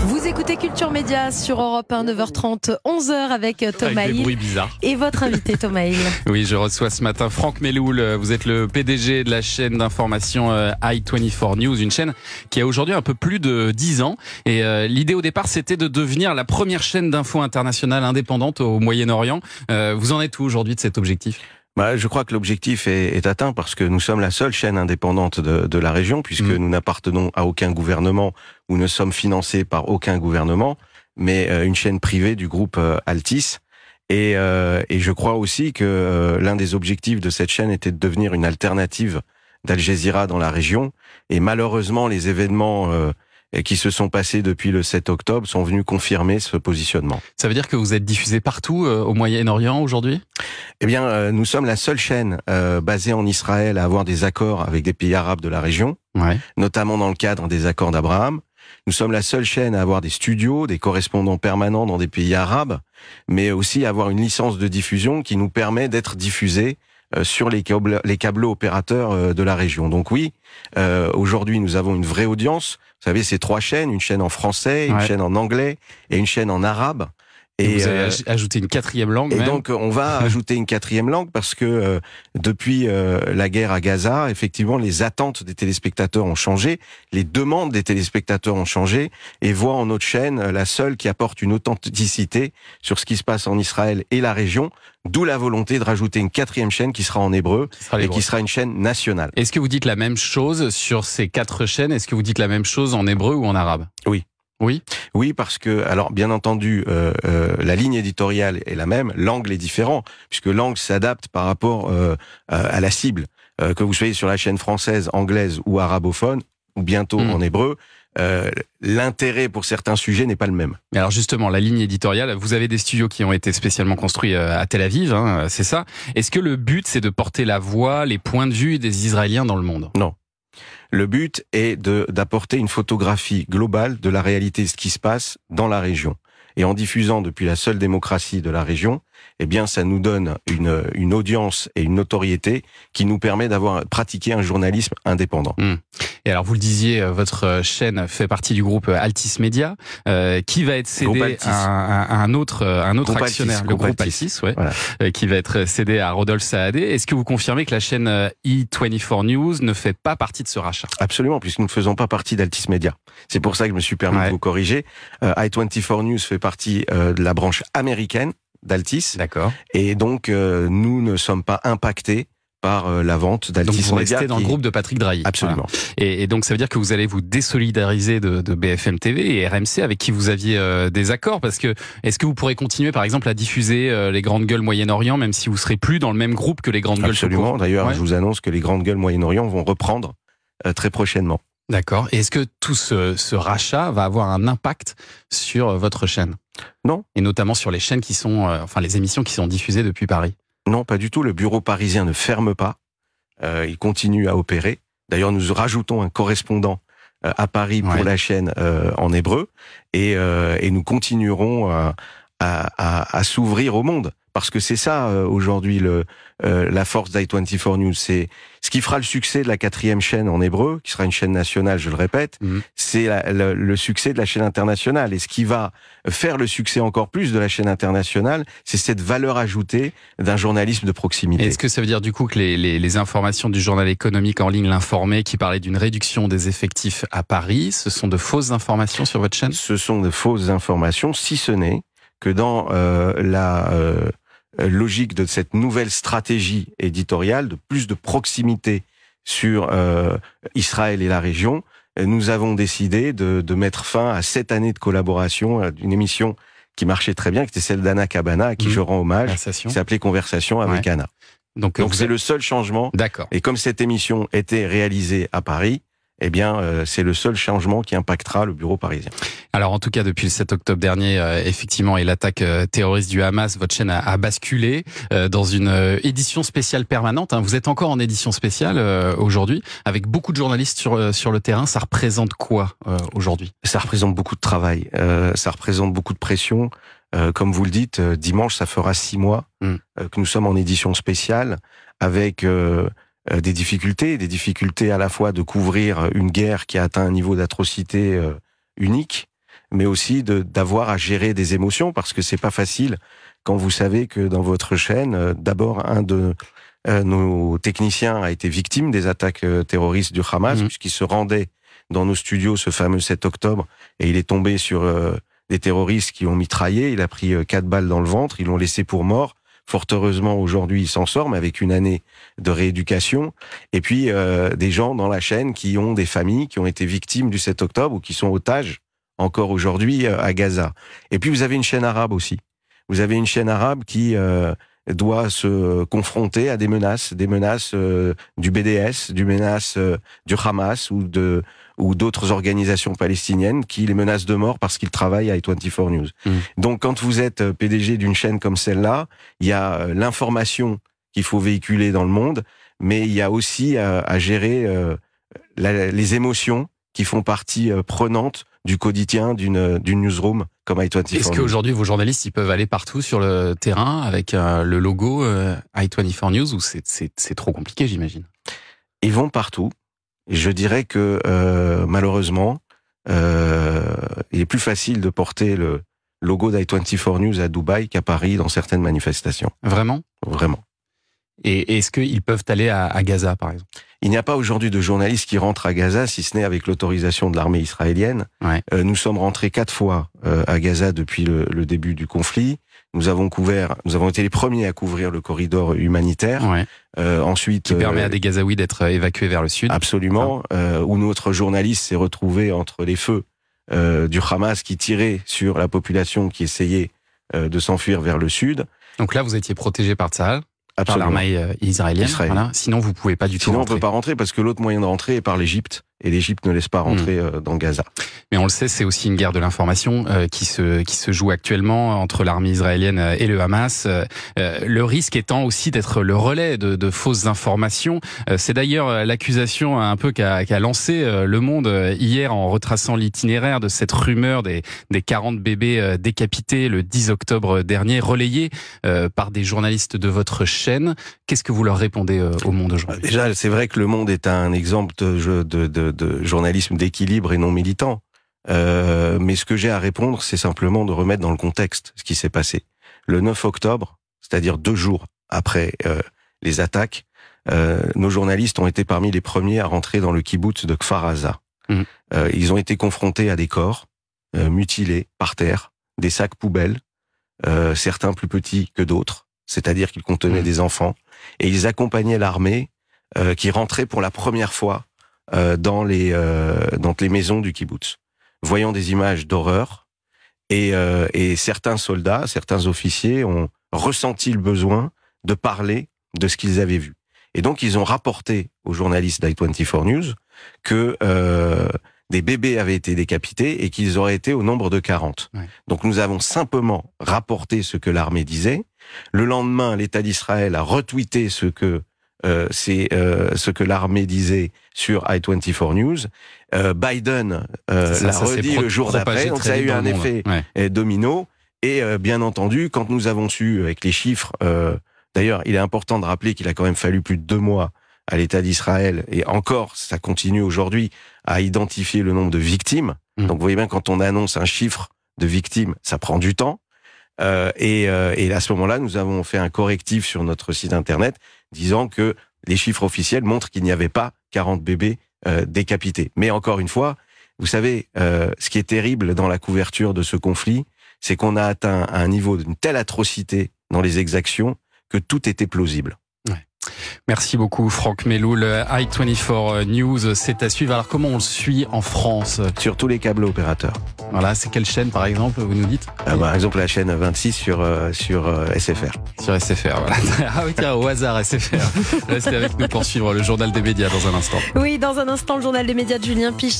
Vous écoutez Culture Média sur Europe 1, 9h30, 11h avec Thomas Avec des Hill bruits bizarres. et votre invité Thomas Hill. Oui, je reçois ce matin Franck Meloul. Vous êtes le PDG de la chaîne d'information i24 News, une chaîne qui a aujourd'hui un peu plus de 10 ans. Et l'idée au départ, c'était de devenir la première chaîne d'info internationale indépendante au Moyen-Orient. Vous en êtes où aujourd'hui de cet objectif ? Je crois que l'objectif est atteint parce que nous sommes la seule chaîne indépendante de la région, puisque nous n'appartenons à aucun gouvernement ou ne sommes financés par aucun gouvernement, mais une chaîne privée du groupe Altice. Et je crois aussi que l'un des objectifs de cette chaîne était de devenir une alternative d'Al Jazeera dans la région. Et malheureusement, les événements qui se sont passés depuis le 7 octobre sont venus confirmer ce positionnement. Ça veut dire que vous êtes diffusé partout au Moyen-Orient aujourd'hui ? Eh bien, nous sommes la seule chaîne basée en Israël à avoir des accords avec des pays arabes de la région, notamment dans le cadre des accords d'Abraham. Nous sommes la seule chaîne à avoir des studios, des correspondants permanents dans des pays arabes, mais aussi à avoir une licence de diffusion qui nous permet d'être diffusés sur les câbles opérateurs de la région. Donc oui, aujourd'hui nous avons une vraie audience. Vous savez, c'est 3 chaînes, une chaîne en français, une chaîne en anglais et une chaîne en arabe. Et vous avez ajouté une 4e langue. Et même. donc on va ajouter une 4e langue parce que depuis la guerre à Gaza, effectivement, les attentes des téléspectateurs ont changé, les demandes des téléspectateurs ont changé, et voient en notre chaîne la seule qui apporte une authenticité sur ce qui se passe en Israël et la région. D'où la volonté de rajouter une 4e chaîne qui sera en hébreu et qui sera une chaîne nationale. Est-ce que vous dites la même chose sur ces 4 chaînes ? Est-ce que vous dites la même chose en hébreu ou en arabe ? Oui. Oui. Oui, parce que, alors bien entendu, la ligne éditoriale est la même, l'angle est différent, puisque l'angle s'adapte par rapport à la cible. Que vous soyez sur la chaîne française, anglaise ou arabophone, ou bientôt en hébreu, l'intérêt pour certains sujets n'est pas le même. Alors justement, la ligne éditoriale, vous avez des studios qui ont été spécialement construits à Tel Aviv, hein, c'est ça. Est-ce que le but, c'est de porter la voix, les points de vue des Israéliens dans le monde ? Non. Le but est d'apporter une photographie globale de la réalité de ce qui se passe dans la région. Et en diffusant depuis la seule démocratie de la région, eh bien, ça nous donne une audience et une notoriété qui nous permet pratiquer un journalisme indépendant. Et alors, vous le disiez, votre chaîne fait partie du groupe Altice Media, qui va être cédé à un autre actionnaire, le groupe Altice, qui va être cédé à Rodolphe Saadé. Est-ce que vous confirmez que la chaîne i24 News ne fait pas partie de ce rachat ? Absolument, puisque nous ne faisons pas partie d'Altice Media. C'est pour ça que je me suis permis de vous corriger. i24 News fait partie de la branche américaine d'Altice. D'accord. Et donc, nous ne sommes pas impactés par la vente d'Altice Media. Donc vous restez dans le groupe de Patrick Drahi. Absolument. Voilà. Et donc ça veut dire que vous allez vous désolidariser de BFM TV et RMC avec qui vous aviez des accords, parce que est-ce que vous pourrez continuer par exemple à diffuser les grandes gueules Moyen-Orient même si vous serez plus dans le même groupe que les grandes gueules ? Absolument. D'ailleurs, je vous annonce que les grandes gueules Moyen-Orient vont reprendre très prochainement. D'accord. Et est-ce que tout ce rachat va avoir un impact sur votre chaîne ? Non. Et notamment sur les chaînes qui sont, les émissions qui sont diffusées depuis Paris ? Non, pas du tout. Le bureau parisien ne ferme pas. Il continue à opérer. D'ailleurs, nous rajoutons un correspondant à Paris pour la chaîne en hébreu. Et nous continuerons à s'ouvrir au monde. Parce que c'est ça, aujourd'hui, la force d'i24 News. C'est ce qui fera le succès de la 4e chaîne en hébreu, qui sera une chaîne nationale, je le répète, c'est le succès de la chaîne internationale. Et ce qui va faire le succès encore plus de la chaîne internationale, c'est cette valeur ajoutée d'un journalisme de proximité. Est-ce que ça veut dire du coup que les informations du journal économique en ligne, l'Informé, qui parlait d'une réduction des effectifs à Paris, ce sont de fausses informations sur votre chaîne ? Ce sont de fausses informations, si ce n'est que dans la logique de cette nouvelle stratégie éditoriale, de plus de proximité sur Israël et la région, nous avons décidé de mettre fin à 7 années de collaboration d'une émission qui marchait très bien, qui était celle d'Anna Cabana, à qui je rends hommage, qui s'appelait Conversation avec Anna. Donc c'est le seul changement. D'accord. Et comme cette émission était réalisée à Paris, eh bien, c'est le seul changement qui impactera le bureau parisien. Alors, en tout cas, depuis le 7 octobre dernier, effectivement, et l'attaque terroriste du Hamas, votre chaîne a basculé dans une édition spéciale permanente. Vous êtes encore en édition spéciale aujourd'hui, avec beaucoup de journalistes sur le terrain. Ça représente quoi aujourd'hui ? Ça représente beaucoup de travail. Ça représente beaucoup de pression. Comme vous le dites, dimanche, ça fera 6 mois que nous sommes en édition spéciale, avec des difficultés à la fois de couvrir une guerre qui a atteint un niveau d'atrocité unique, mais aussi d'avoir à gérer des émotions, parce que c'est pas facile quand vous savez que dans votre chaîne, d'abord un de nos techniciens a été victime des attaques terroristes du Hamas, puisqu'il se rendait dans nos studios ce fameux 7 octobre, et il est tombé sur des terroristes qui ont mitraillé, il a pris 4 balles dans le ventre, ils l'ont laissé pour mort. Fort heureusement, aujourd'hui, il s'en sort, mais avec une année de rééducation. Et puis, des gens dans la chaîne qui ont des familles, qui ont été victimes du 7 octobre ou qui sont otages encore aujourd'hui à Gaza. Et puis, vous avez une chaîne arabe aussi. Vous avez une chaîne arabe qui doit se confronter à des menaces du BDS, des menaces du Hamas ou d'autres organisations palestiniennes qui les menacent de mort parce qu'ils travaillent à i24 News. Donc, quand vous êtes PDG d'une chaîne comme celle-là, il y a l'information qu'il faut véhiculer dans le monde, mais il y a aussi à gérer les émotions qui font partie prenante du quotidien d'une newsroom comme i24 News. Est-ce qu'aujourd'hui, vos journalistes, ils peuvent aller partout sur le terrain avec le logo i24 News, ou c'est trop compliqué, j'imagine? Ils vont partout. Je dirais que malheureusement, il est plus facile de porter le logo d'i24 News à Dubaï qu'à Paris dans certaines manifestations. Vraiment? Vraiment. Et est-ce qu'ils peuvent aller à Gaza, par exemple? Il n'y a pas aujourd'hui de journalistes qui rentrent à Gaza, si ce n'est avec l'autorisation de l'armée israélienne. Ouais. Nous sommes rentrés 4 fois à Gaza depuis le début du conflit. Nous avons été les premiers à couvrir le corridor humanitaire. Ouais. Ensuite, qui permet à des Gazaouis d'être évacués vers le sud. Absolument. Où notre journaliste s'est retrouvé entre les feux du Hamas qui tirait sur la population qui essayait de s'enfuir vers le sud. Donc là, vous étiez protégé par Tsahal, par Absolument. l'armée israélienne. Voilà. Sinon, vous pouvez pas du tout Sinon, rentrer. on peut pas rentrer parce que l'autre moyen de rentrer est par l'Égypte. Et l'Égypte ne laisse pas rentrer dans Gaza. Mais on le sait, c'est aussi une guerre de l'information qui se joue actuellement entre l'armée israélienne et le Hamas. Le risque étant aussi d'être le relais de fausses informations. C'est d'ailleurs l'accusation un peu qu'a lancé Le Monde hier en retraçant l'itinéraire de cette rumeur des 40 bébés décapités le 10 octobre dernier, relayés par des journalistes de votre chaîne. Qu'est-ce que vous leur répondez au Monde aujourd'hui? Déjà, c'est vrai que Le Monde est un exemple de journalisme d'équilibre et non militant. Mais ce que j'ai à répondre, c'est simplement de remettre dans le contexte ce qui s'est passé. Le 9 octobre, c'est-à-dire 2 jours après les attaques, nos journalistes ont été parmi les premiers à rentrer dans le kibboutz de Kfar Aza. Ils ont été confrontés à des corps mutilés par terre, des sacs poubelles, certains plus petits que d'autres, c'est-à-dire qu'ils contenaient des enfants, et ils accompagnaient l'armée qui rentrait pour la première fois dans les maisons du kibboutz, voyant des images d'horreur, et certains soldats, certains officiers ont ressenti le besoin de parler de ce qu'ils avaient vu. Et donc ils ont rapporté aux journalistes d'i24 News que des bébés avaient été décapités et qu'ils auraient été au nombre de 40. Ouais. Donc nous avons simplement rapporté ce que l'armée disait. Le lendemain, l'État d'Israël a retweeté ce que l'armée disait sur i24 News. Biden l'a redit le jour d'après, donc ça a eu un effet domino. Et bien entendu, quand nous avons su, avec les chiffres, d'ailleurs, il est important de rappeler qu'il a quand même fallu plus de 2 mois à l'État d'Israël, et encore, ça continue aujourd'hui, à identifier le nombre de victimes. Donc vous voyez bien, quand on annonce un chiffre de victimes, ça prend du temps. Et à ce moment-là, nous avons fait un correctif sur notre site internet disant que les chiffres officiels montrent qu'il n'y avait pas 40 bébés décapités. Mais encore une fois, vous savez, ce qui est terrible dans la couverture de ce conflit, c'est qu'on a atteint un niveau d'une telle atrocité dans les exactions que tout était plausible. Merci beaucoup Franck Meloul. i24 News, c'est à suivre. Alors comment on le suit en France? Sur tous les câbles opérateurs. Voilà, c'est quelle chaîne par exemple, vous nous dites? Par exemple la chaîne 26 sur SFR. Sur SFR, voilà. Ah oui tiens, au hasard SFR. Restez avec nous pour suivre le journal des médias dans un instant. Oui, dans un instant, le journal des médias de Julien Piche.